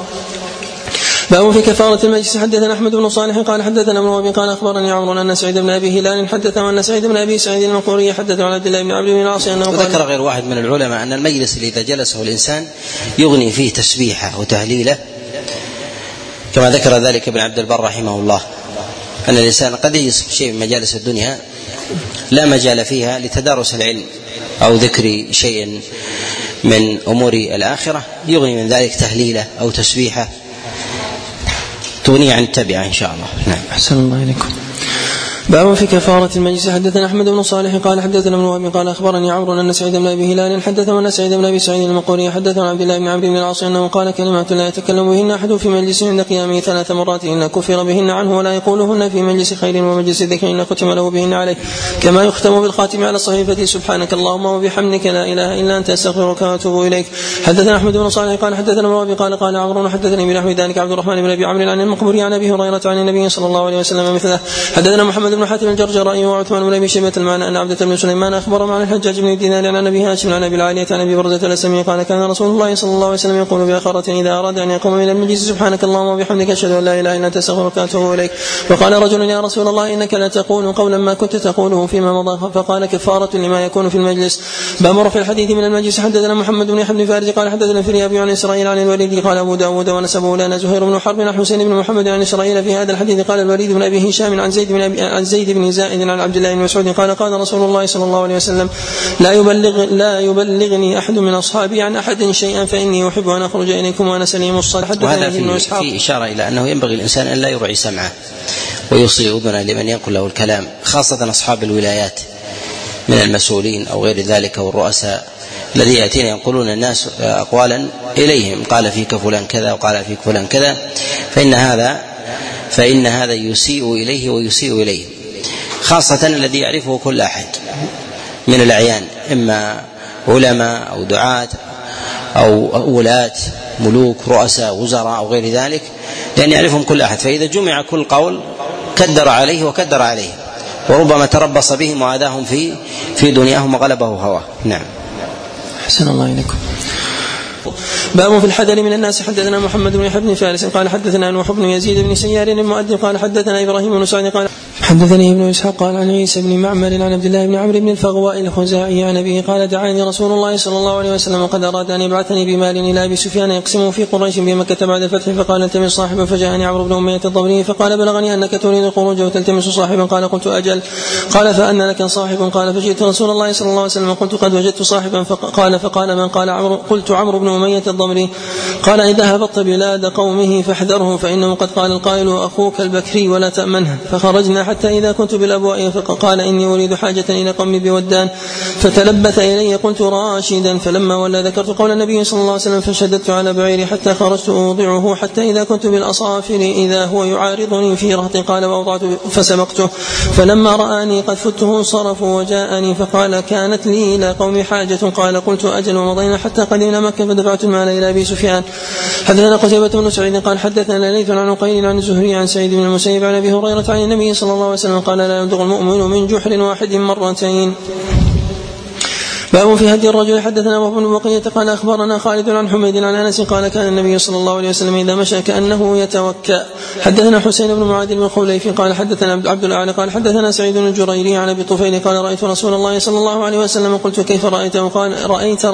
باب في كفارة المجلس. حدثنا أحمد بن صالح قال حدثنا ابن وهب قال أخبرني عمرو أن سعيد بن أبي هلال حدث أن سعيد بن أبي سعيد المقبوري حدث عن عبد الله بن عمرو بن العاص أنه قال. وذكر غير واحد من العلماء أن المجلس اللي إذا جلسه الإنسان يغني فيه تسبيحه وتهليله، كما ذكر ذلك ابن عبد البر رحمه الله أن الإنسان قد يجلس في شيء من مجالس الدنيا لا مجال فيها لتدارس العلم أو ذكر شيء من أمور الآخرة، يغني من ذلك تهليله أو تسبيحه تغني عن التبعة إن شاء الله. نعم. أحسن الله إليكم. باب في كفارة المجلس. حدثنا أحمد بن صالح قال حدثنا ابن وهب قال أخبرني عمرو أن سعيد بن أبي هلال حدث أن سعيد بن أبي سعيد المقبوري حدث عن عبد الله بن عمرو بن العاص أنه قال كلمات لا يتكلم بهن أحد في مجلس عند قيامه 3 مرات إن كفر بهن عنه ولا يقولهن في مجلس خير ومجلس ذكر إن ختم له بهن عليه كما يختم بالخاتم على الصحيفة سبحانك اللهم وبحمدك لا إله إلا أنت أستغفرك وأتوب إليك. حدثنا أحمد بن صالح قال حدثنا ابن وهب قال عمرو حدثني بنحو ذلك عبد الرحمن بن أبي عمرو عن المقبوري عن أبي هريرة عن النبي صلى الله عليه وسلم مثله. حدثنا محمد بن حاتم الجرجرائي وعثمان بن أبي شيبة المعنى أن عبدة بن سليمان أخبر عن الحجاج بن دينار عن أبي هاشم عن أبي العالية عن أبي برزة الأسلمي قال كان رسول الله صلى الله عليه وسلم يقول بآخرة إذا أراد أن يقوم من المجلس سبحانك اللهم وبحمدك أشهد أن لا إله إلا أنت أستغفرك وأتوب إليك. وقال رجل يا رسول الله إنك لا تقول قولا ما كنت تقوله فيما مضى فقال كفارة لما يكون في المجلس. باب رفع الحديث من المجلس. حدثنا محمد بن يحيى بن فارس قال حدثنا فريابي عن إسرائيل عن الوليد قال أبو داود ونسبه لنا زهير بن حرب عن حسين بن محمد عن إسرائيل في هذا الحديث. قال الوليد بن أبي هشام عن زيد بن زائد عن عبد الله بن مسعود قال رسول الله صلى الله عليه وسلم لا يبلغني أحد من أصحابي عن أحد شيئا فإني أحب أن أخرج إليكم وأنا سليم الصدر. وهذا في إشارة إلى أنه ينبغي الإنسان أن لا يرعي سمعه ويصغي أذنه لمن ينقل له الكلام، خاصة أصحاب الولايات من المسؤولين أو غير ذلك والرؤساء الذين يأتين ينقلون الناس أقوالا إليهم قال فيك فلان كذا وقال فيك فلان كذا، فإن هذا يسيء إليه ويسيء إليه، خاصة الذي يعرفه كل أحد من الأعيان إما علماء أو دعاة أو ولاة ملوك رؤساء وزراء أو غير ذلك، لأن يعرفهم كل أحد، فإذا جمع كل قول كدر عليه وكدر عليه وربما تربص بهم وعاداهم في دنياهم وغلبه هواه. نعم. أحسن الله إليكم. باب في الحذر من الناس. حدثنا محمد بن يحيى بن فارس قال حدثنا نوح بن يزيد بن سيار المؤدب قال حدثنا إبراهيم بن سعد قال حدثني ابن إسحاق قال عن عيسى بن معمر عن عبد الله بن عمرو بن الفغواء الخزاعي عن أبيه قال دعاني رسول الله صلى الله عليه وسلم وقد أراد أن يبعثني بمال إلى أبي سفيان يقسمه في قريش بمكة بعد الفتح، فقال التمس صاحبا، فجاءني عمرو بن أمية الضبري فقال بلغني أنك تريد الخروج وتلتمس صاحبا، قال قلت أجل، قال فأن لك صاحب، قال فجئت رسول الله صلى الله عليه وسلم قلت قد وجدت صاحبا، فقال من؟ قال عمرو، قلت عمرو بن أمية الضبري، قال إذا هبطت بلاد قومه فاحذره فإنه قد قال القائل أخوك البكري ولا تأمنه. فخرجنا حتى إذا كنت بالأبواء فقال إني أريد حاجة إلى قومي بودان، فتلبث إلي قلت راشدا، فلما ولا ذكرت قول النبي صلى الله عليه وسلم فشددت على بعيري حتى خرجت أوضعه حتى إذا كنت بالأصافر إذا هو يعارضني في رهط، قال وأوضعت فسبقته، فلما رآني قد فته انصرفوا وجاءني فقال كانت لي إلى قومي حاجة، قال قلت أجل، ومضينا حتى قدمنا مكة فدفعت المال إلى أبي سفيان. حدثنا قتيبة بن سعيد قال حدثنا ليث عن عقيل عن الزهري عن سعيد بن المسيب عن أبي هريرة عن النبي صلى الله عليه وسلم قال لا يلدغ المؤمن من جحر واحد مرتين. باب في هدي الرجل. حدثنا وهب بن بقية قال أخبرنا خالد عن حميد عن أنس قال كان النبي صلى الله عليه وسلم إذا مشى كأنه يتوكأ. حدثنا حسين بن معاذ بن خوليف قال حدثنا عبد الأعلى قال حدثنا سعيد بن الجريري عن أبي طفيل قال رأيت رسول الله صلى الله عليه وسلم قلت كيف رأيته؟ قال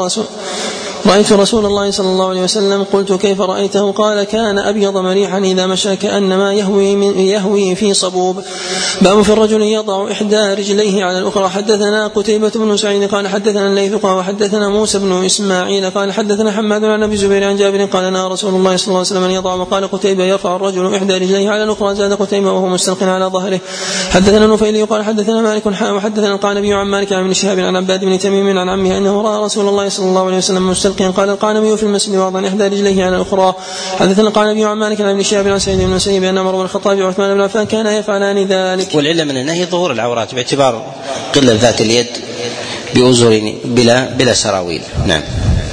رأيت رسول الله صلى الله عليه وسلم قلت كيف رأيته؟ قال كان أبيض مريحا إذا مشى كأنما يهوي في صبوب. باب في الرجل يضع إحدى رجليه على الأخرى. حدثنا قتيبة بن سعيد قال حدثنا الليث قال وحدثنا موسى بن إسماعيل قال حدثنا حماد عن أبي زبير عن جابر قال نهى رسول الله صلى الله عليه وسلم أن يضع، وقال قتيبة يرفع الرجل إحدى رجليه على الأخرى، زاد قتيبة وهو مستلق على ظهره. حدثنا نفيلي قال حدثنا مالك وحدثنا القعنبي عن مالك عن ابن شهاب عن عباد بن تميم عن عمه أنه رأى رسول الله صلى الله عليه وسلم مستلقيا. قال القعنبي في المسجد وضع إحدى رجليه على الأخرى. حدثنا القعنبي عن مالك عن ابن شهاب عن سعيد بن المسيب أن عمر بن الخطاب وعثمان بن عفان كانا يفعلان ذلك. والعلة من النهي ظهور العورات باعتبار قلة ذات اليد بأزر بلا سراويل. نعم.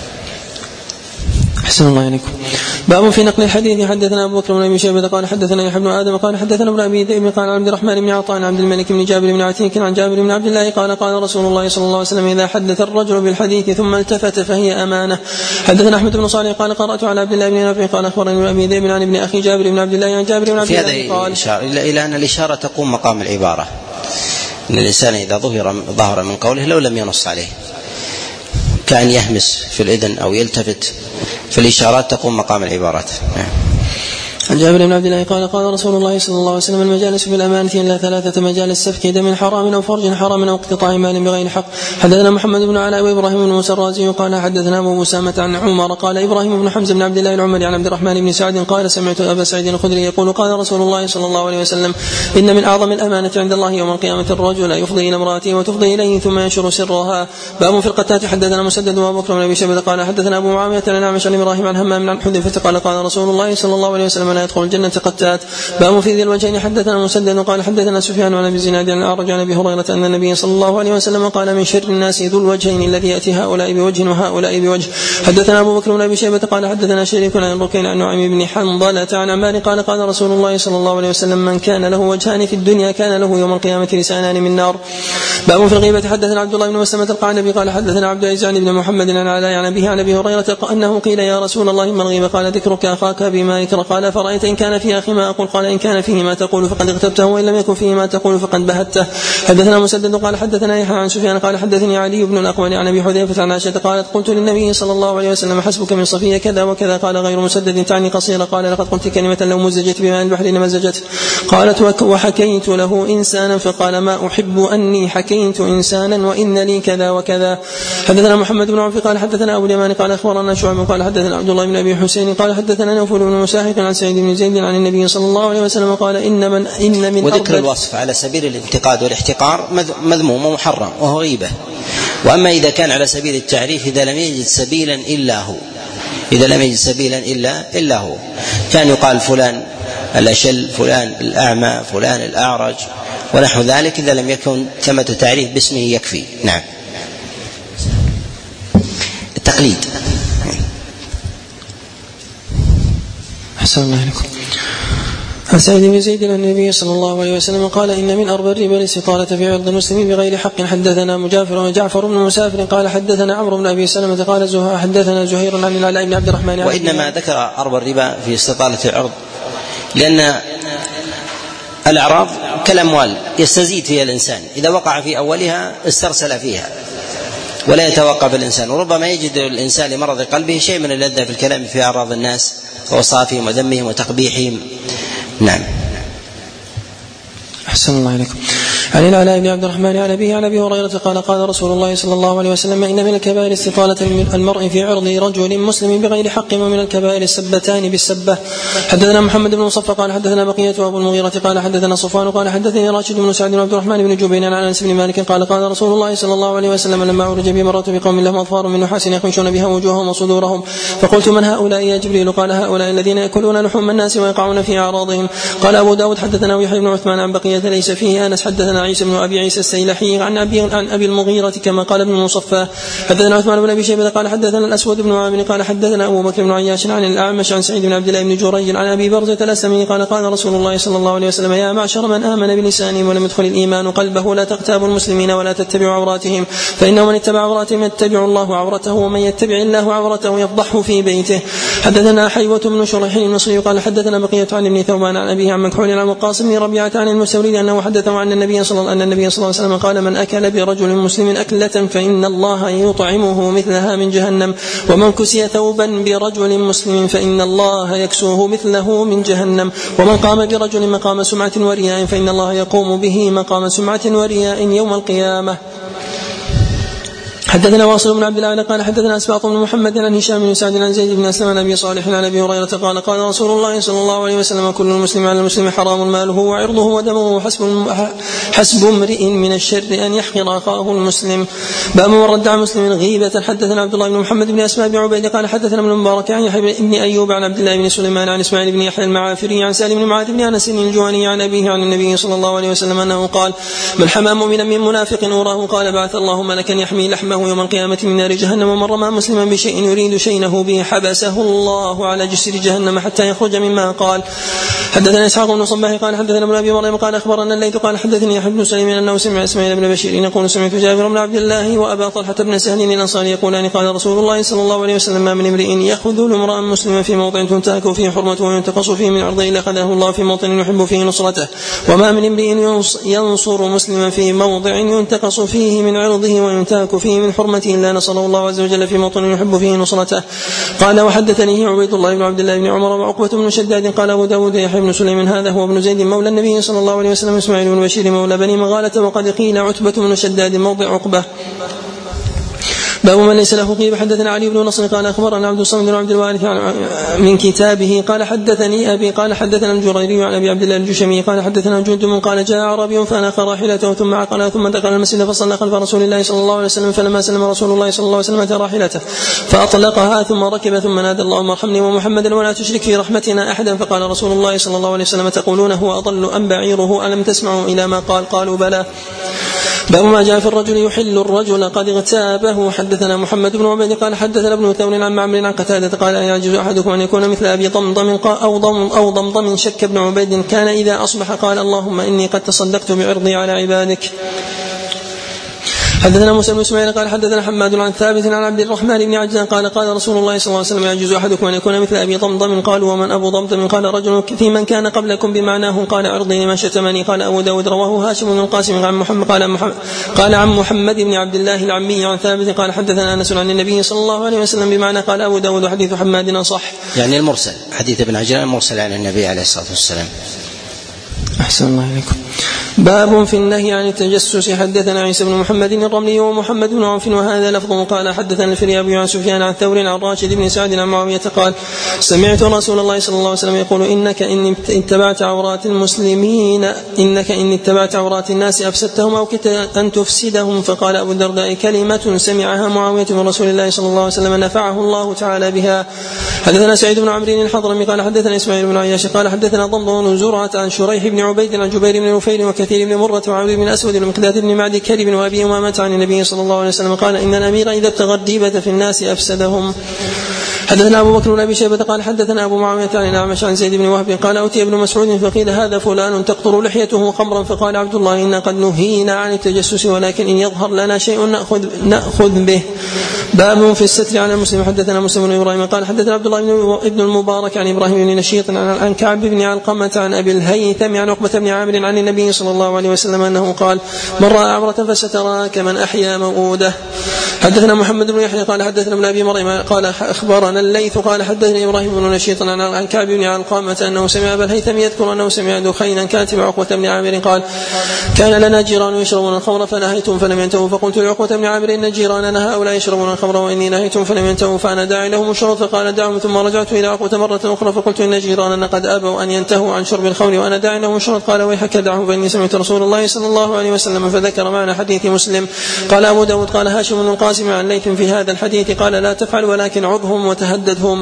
أحسن الله إليكم. باب في نقل الحديث. حدثنا أبو بكر بن أبي شيبة قال حدثنا يحيى بن آدم قال حدثنا ابن أبي ذئب قال عبد الرحمن بن عطاء عن عبد الملك بن جابر بن عتيك عن جابر بن عبد الله قال قال رسول الله صلى الله عليه وسلم إذا حدث الرجل بالحديث ثم التفت فهي أمانة. حدثنا أحمد بن صالح قال قرأت على عبد الله بن نافع قال أخبرني ابن أبي ذئب عن ابن أخي جابر بن عبد الله عن جابر بن عبد الله قال إلى أن الإشارة تقوم مقام العبارة، أن الإنسان إذا ظهر من قوله لو لم ينص عليه كان يهمس في الإذن أو يلتفت، في الإشارات تقوم مقام العبارات. عن جابر بن عبد الله قال قال رسول الله صلى الله عليه وسلم المجالس بالأمانة إلا ثلاثة مجالس سفك دم حرام أو فرج حرام أو اقتطاع مال بغير حق. حدثنا محمد بن علاء وإبراهيم بن موسى الرازي قال حدثنا أبو أسامة عن عمر قال إبراهيم بن حمزة بن عبد الله العمري عن عبد الرحمن بن سعد قال سمعت أبا سعيد الخدري يقول قال رسول الله صلى الله عليه وسلم إن من أعظم الأمانة عند الله يوم القيامة الرجل يفضي إلى امرأته وتفضي إليه ثم ينشر سرها. باب في القتات. حدثنا مسدد وأبو بكر بن أبي شيبة قال حدثنا أبو معاوية عن أعمش عن إبراهيم عن همام عن حذيفة قال قال رسول الله صلى الله عليه وسلم لا يدخل الجنة قتات. باب في ذي الوجهين. حدثنا مسدد قال حدثنا سفيان عن ابي الزناد عن الأعرج عن ابي هريره ان النبي صلى الله عليه وسلم قال من شر الناس ذو الوجهين الذي ياتي هؤلاء بوجه وهؤلاء بوجه. حدثنا ابو بكر بن ابي شيبه قال حدثنا شريك عن الركين عن نعيم بن حنظله عن عمار قال قال رسول الله صلى الله عليه وسلم من كان له وجهان في الدنيا كان له يوم القيامه لسانان من نار. باب في الغيبه. حدثنا عبد الله بن مسلمة القعنبي قال حدثنا عبد العزيز بن محمد عن علاء عن ابيه عن ابي هريره انه قيل يا رسول الله ما الغيبه قال ذكرك اخاك بما يكره قال فرايت ان كان في اخي ما اقول قال ان كان فيه ما تقول فقد اغتبته وإن لم يكن فيه ما تقول فقد بهته. حدثنا مسدد قال حدثنا يحيى عن سفيان قال حدثني علي بن الأقول عن أبي حذيفة عن عائشة قالت قلت للنبي صلى الله عليه وسلم حسبك من صفية كذا وكذا قال غير مسدد تعني قصيرة قال لقد قلت كلمة لو مزجت بماء البحر لمزجت. قالت وحكيت له إنسانا فقال ما أحب أني حكيت إنسانا وإن لي كذا وكذا. حدثنا محمد بن عوف قال حدثنا أبو اليمان قال أخبرنا شعيب قال حدثنا عبد الله بن أبي حسين قال حدثنا نوفل بن مساحق عن سعيد بن زيد عن النبي صلى الله عليه وسلم قال إن من وذكر الوصف على سبيل الانتقاد والاحتقار مذموم ومحرم وهو غيبة. وأما إذا كان على سبيل التعريف إذا لم يجد سبيلا إلا هو كان يقال فلان الأشل فلان الأعمى فلان الأعرج ونحو ذلك إذا لم يكن ثمة تعريف باسمه يكفي. نعم. التقليد. أحسن الله عليكم. عن سعيد بن زيد عن النبي صلى الله عليه وسلم قال إن من أربى الربا الاستطالة في عرض المسلم بغير حق. حدثنا جعفر بن مسافر قال حدثنا عمرو بن أبي سلمة قال حدثنا زهير عن العلاء بن عبد الرحمن. وإنما ذكر أربى الربا في استطالة العرض لأن الأعراض كالأموال يستزيد فيها الإنسان، إذا وقع في أولها استرسل فيها ولا يتوقف الإنسان، وربما يجد الإنسان لمرض قلبه شيء من اللذة في الكلام في أعراض الناس ووصافهم وذمهم وتقبيحهم. نعم. أحسن الله عليكم. عن العلاء بن عبد الرحمن عن أبيه عن أبي هريرة قال قال رسول الله صلى الله عليه وسلم إن من الكبائر استطالة المرء في عرض رجل مسلم بغير حق ومن الكبائر السبتان بالسبة. حدثنا محمد بن مصفى قال حدثنا بقية وأبو المغيرة قال حدثنا صفوان قال حدثني راشد بن سعد بن عبد الرحمن بن جبين عن أنس بن مالك قال قال رسول الله صلى الله عليه وسلم لما عرج بي مررت بقوم لهم أظفار من نحاس يخمشون بها وجوههم وصدورهم فقلت من هؤلاء يا جبريل؟ قال هؤلاء الذين يأكلون لحوم الناس ويقعون في أعراضهم. قال أبو داود حدثنا يحيى بن عثمان عن بقية ليس فيه أنس. حدثنا عيسى بن أبي عيسى السيلحي عن أبي المغيرة كما قال ابن المصفى. حدثنا عثمان بن أبي شيبة قال حدثنا الأسود بن عامر قال حدثنا أبو بكر بن عياش عن الأعمش عن سعيد بن عبد الله بن جريج عن أبي برزة الأسلمي قال قال رسول الله صلى الله عليه وسلم يا معشر من آمن بلسانه ولم يدخل الإيمان قلبه لا تغتابوا المسلمين ولا تتبعوا عوراتهم فإنه من اتبع عوراتهم يتبع الله عورته ومن يتبع الله عورته يفضحه في بيته. حدثنا حيوة بن شريح المصري قال حدثنا بقية عن ابن ثوبان عن أبيه عن مكحول عن وقاص بن ربيعة عن المستورد أنه حدثه عن النبي صلى الله عليه وسلم قال من أكل برجل مسلم أكلة فإن الله يطعمه مثلها من جهنم ومن كسي ثوبا برجل مسلم فإن الله يكسوه مثله من جهنم ومن قام برجل مقام سمعة ورياء فإن الله يقوم به مقام سمعة ورياء يوم القيامة. حدثنا واصل بن عبد الله قال حدثنا اسباط بن محمد عن هشام بن سعد عن زيد بن اسلم عن ابي صالح عن ابي هريره قال قال رسول الله صلى الله عليه وسلم كل المسلم على المسلم حرام ماله وعرضه ودمه حسب امرئ من الشر ان يحقر اخاه المسلم. باب من رد عن مسلم غيبه. حدثنا عبد الله بن محمد بن اسماء بن عبيد قال حدثنا ابن المبارك عن يحيى بن ايوب عن عبد الله بن سليمان عن اسماعيل بن يحيى المعافري عن سالم بن معاذ بن انس الجواني عن ابيه عن النبي صلى الله عليه وسلم انه قال من حمى مؤمنا من منافق أوراه قال بعث الله ملكا يحمي لحمه يوم القيامة من نار جهنم ومن رمى مسلما بشيء يريد شينه به حبسه الله على جسر جهنم حتى يخرج مما قال. حدثنا إسحاق بن صباح قال حدثنا ابن أبي مريم قال أخبرنا الليث قال حدثني يحيى بن سليم أنه سمع إسماعيل بن بشير يقول سمعت جابر بن عبد الله وأبا طلحة بن سهل الأنصاري يقولان قال رسول الله صلى الله عليه وسلم ما من امرئ يخذل امرأ مسلما في موضع تنتهك فيه حرمته وينتقص فيه من عرضه إلا أخذه الله في موطن يحب فيه نصرته وما من امرئ ينصر مسلما في موضع ينتقص فيه من عرضه وينتهك فيه من حرمته إلا نصره الله عز وجل في موطن يحب فيه نصرته. قال وحدثني عبيد الله بن عبد الله بن عمر وعقبة بن شداد قال أبو داود يحيى بن سليمان هذا هو ابن زيد مولى النبي صلى الله عليه وسلم إسماعيل بن بشير مولى بني مغالة وقد قيل عتبة بن شداد موضع عقبة. باب من ليس له غيبة. حدثنا علي بن نصر قال أخبرنا عبد الصمد بن عبد الوارث من كتابه قال حدثني أبي قال حدثنا الجريري عن أبي عبد الله الجشمي قال حدثنا جندب قال جاء عربي فأناخ راحلته ثم عقل ثم دخل المسجد فصلى خلف رسول الله صلى الله عليه وسلم فلما سلم رسول الله صلى الله عليه وسلم أتى راحلته فأطلقها ثم ركب ثم نادى اللهم ارحمني ومحمدا ولا تشرك في رحمتنا أحدا فقال رسول الله صلى الله عليه وسلم تقولون هو أضل أم بعيره ألم تسمعوا إلى ما قال قالوا بلى. باب ما جاء في الرجل يحل الرجل قد اغتابه. حدثنا محمد بن عبيد قال حدثنا ابن ثور عن معمر عن قتادة قال يعجز أحدكم أن يكون مثل أبي ضمضم أو ضمضم شك بن عبيد كان إذا أصبح قال اللهم إني قد تصدقت بعرضي على عبادك. حدثنا موسى بن اسماعيل قال حدثنا حماد عن ثابت عن عبد الرحمن بن عجلان قال قال رسول الله صلى الله عليه وسلم يعجز احدكم ان يكون مثل ابي ضمضم قالوا ومن ابو ضمضم قال رجل في من كان قبلكم بمعناه قال عرضي لمن شتمني قال ابو داود رواه هاشم بن القاسم عن محمد قال عن محمد بن عبد الله العمي عن ثابت قال حدثنا انس عن النبي صلى الله عليه وسلم بمعنى قال ابو داود حديث حماد اصح يعني المرسل حديث ابن عجلان مرسل عن النبي عليه الصلاه والسلام. أحسن الله إليكم. باب في النهي عن التجسس. حدثنا عيسى بن محمد الرملي ومحمد بن عوف وهذا لفظه قال حدثنا الفريابي عن سفيان عن ثور عن راشد بن سعد عن معاوية قال سمعت رسول الله صلى الله عليه وسلم يقول إنك إن اتبعت عورات المسلمين إنك إن اتبعت عورات الناس أفسدتهم أو كدت أن تفسدهم. فقال أبو الدرداء كلمة سمعها معاوية من رسول الله صلى الله عليه وسلم نفعه الله تعالى بها. حدثنا سعيد بن عمرو الحضرمي قال حدثنا إسماعيل بن عياش قال حدثنا ضمضم بن زرعة عن شريح بن عبيد عن جبير بن نفيل وكثير بن مرة وعبد بن أسود ومقداد بن معدي كرب وأبي أمامة عن النبي صلى الله عليه وسلم قال إن الأمير إذا ابتغى الديبة في الناس أفسدهم. حدثنا أبو بكر بن أبي شيبة قال حدثنا أبو معاوية عن الأعمش عن زيد بن وهب قال أتي ابن مسعود فقيل هذا فلان تقطر لحيته خمرا فقال عبد الله إنا قد نهينا عن التجسس ولكن إن يظهر لنا شيء نأخذ به. باب في الستر على المسلم. حدثنا مسلم بن إبراهيم قال حدثنا عبد الله بن المبارك عن إبراهيم بن نشيط عن كعب بن علقمة عن أبي الهيثم عن عقبة بن عامر عن النبي صلى الله عليه وسلم أنه قال من رأى عورة فسترها كمن أحيا موؤوده. حدثنا محمد بن يحيى قال حدثنا ابن أبي مريم قال أخبرنا الليث قال حدثني إبراهيم بن نشيط عن كعب بن علقمة أنه سمع أبا الهيثم يذكر أنه سمع دخينا كاتب عقبة بن عامر قال كان لنا جيران يشربون الخمر فنهيتهم فلم ينتهوا فقلت لعقبة بن عامر إن جيراننا هؤلاء يشربون الخمر وإني نهيتهم فلم ينتهوا فأنا داعي لهم الشرط فقال دعهم. ثم رجعت إلى عقبة مرة أخرى فقلت إن جيراننا قد أبوا أن ينتهوا عن شرب الخمر وأنا داعي لهم الشرط قال ويحك دعهم فإني سمعت رسول الله صلى الله عليه وسلم فذكر معنى حديث مسلم. قال أبو داود قال هاشم بن القاسم عن ليث في هذا الحديث قال لا تفعل ولكن عظهم وتهددهم.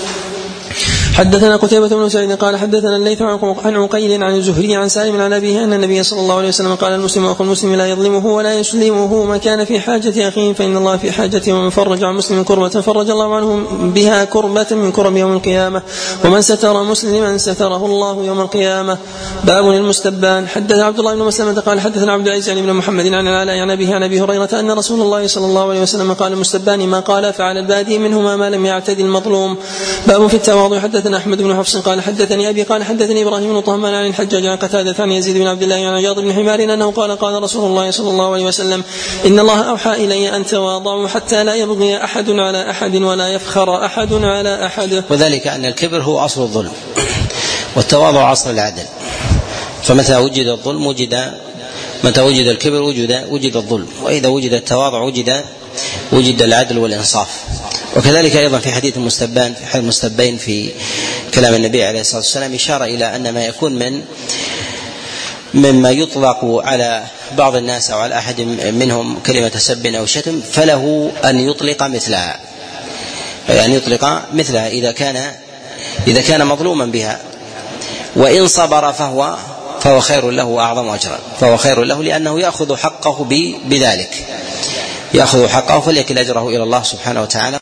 حدثنا قتيبة بن سعيد قال حدثنا الليث عن عقيل عن الزهري عن سالم عن أبيه أن النبي صلى الله عليه وسلم قال المسلم أخو المسلم لا يظلمه ولا يسلمه ما كان في حاجة أخيه فإن الله في حاجته ومن فرج عن مسلم كربة فرج الله عنه بها كربة من كرب يوم القيامة ومن ستر مسلما ستره الله يوم القيامة. باب المستبان. حدثنا عبد الله بن مسلمة قال حدثنا عبد العزيز بن محمد عن العلاء عن أبيه عن أبي هريرة أن رسول الله صلى الله عليه وسلم قال المستبان ما قال فعلى البادي منهما ما لم يعتدي المظلوم. باب في التواضع. حدثنا أحمد بن حفص قال حدثني أبي قال حدثني إبراهيم بن طهمان عن الحجاج عن قتادة عن يزيد بن عبد الله عن عياض بن حمار أنه قال قال رسول الله صلى الله عليه وسلم إن الله أوحى إلي أن تواضعوا حتى لا يبغي أحد على أحد ولا يفخر أحد على أحد. وذلك أن الكبر هو أصل الظلم والتواضع أصل العدل فمتى وجد الظلم متى وجد الكبر وجد الظلم وإذا وجد التواضع وجد وجد العدل والإنصاف. وكذلك أيضا في حديث المستبين في كلام النبي عليه الصلاة والسلام إشارة إلى أن ما يكون مما يطلق على بعض الناس أو على أحد منهم كلمة سب أو شتم فله أن يطلق مثلها، يعني يطلق مثلها إذا كان مظلوما بها، وإن صبر فهو خير له وأعظم أجرا، فهو خير له لأنه يأخذ حقه بذلك، يأخذ حقه فليكل أجره إلى الله سبحانه وتعالى.